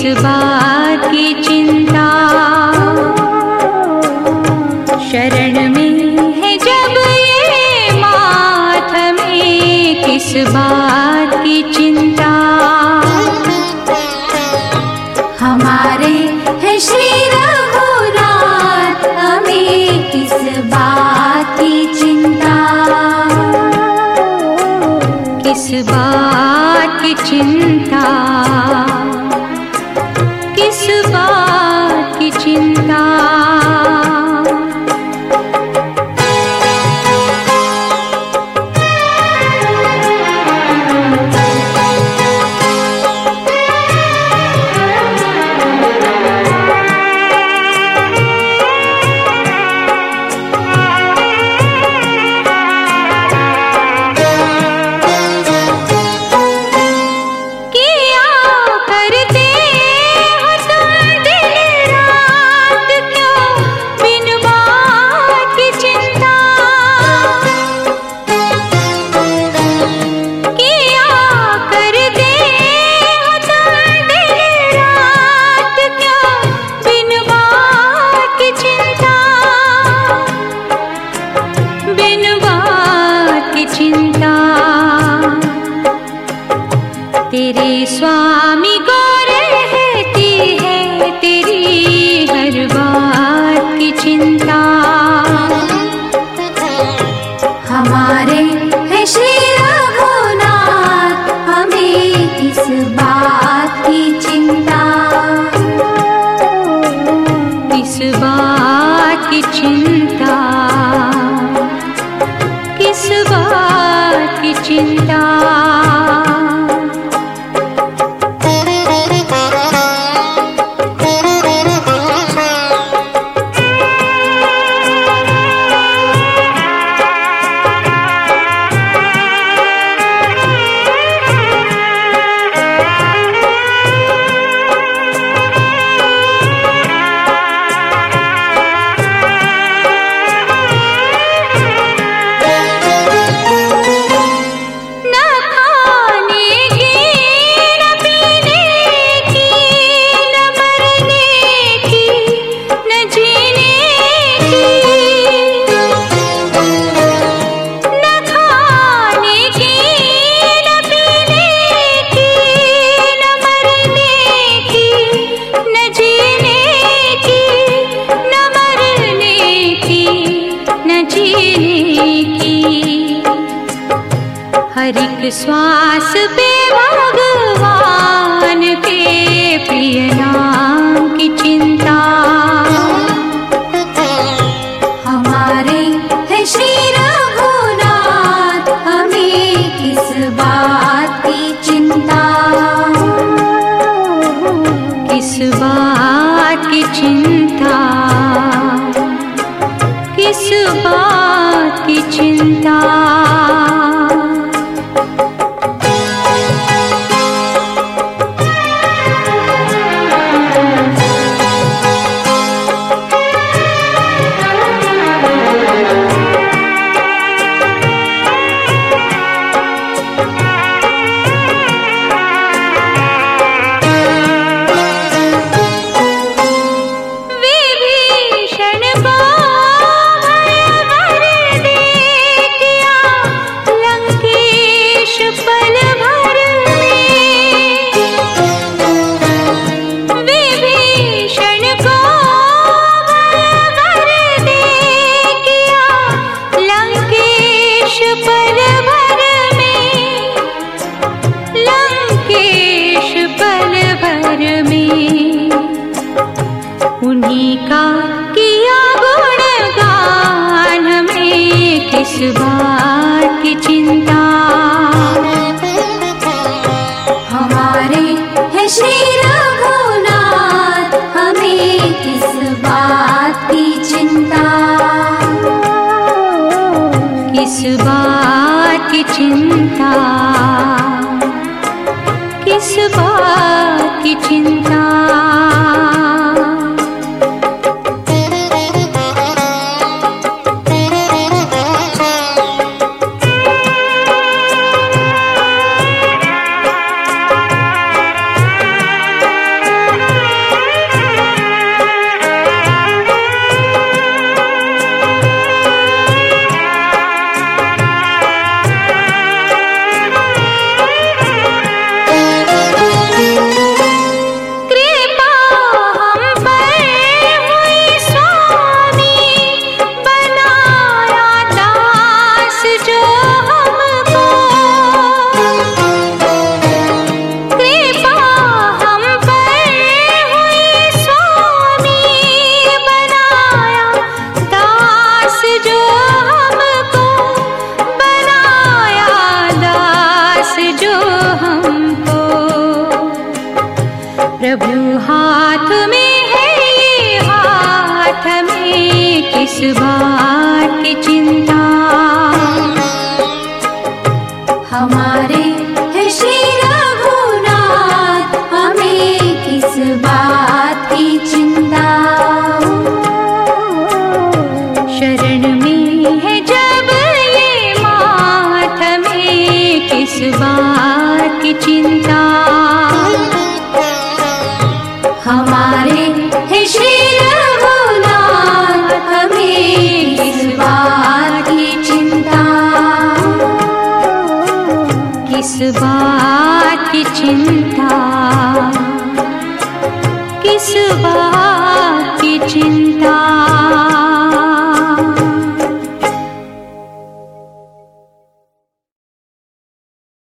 बात की चिंता, शरण में है जब ये माथ में, किस बात की चिंता। हमारे है श्री रघुनाथ, हमें किस बात की चिंता, किस बात की चिंता, किस बात की चिंता। तेरे स्वामी को रहती है तेरी हर बात की चिंता। हमारे है श्री रघुनाथ, हमें किस बात की चिंता, किस बात की चिंता, किस बात की चिंता। हर एक श्वास पे भगवान के प्रिय नाम की चिंता। हमारे है श्री रघुनाथ, हमें किस बात की चिंता, किस बात की चिंता, किस बात की चिंता। उन्हीं का किया गुणगान, हमें किस बात की चिंता। हमारे है श्री रघुनाथ, हमें किस बात की चिंता, किस बात की चिंता, किस बात की चिंता। बात की चिंता। हमारे है श्री रघुनाथ, हमें किस बात की चिंता। शरण में है जब ये मात, हमें किस बात की चिंता। हमारे है श्री रघुनाथ, हमें किस बात की चिंता। किस बात की चिंता, किस बात की चिंता।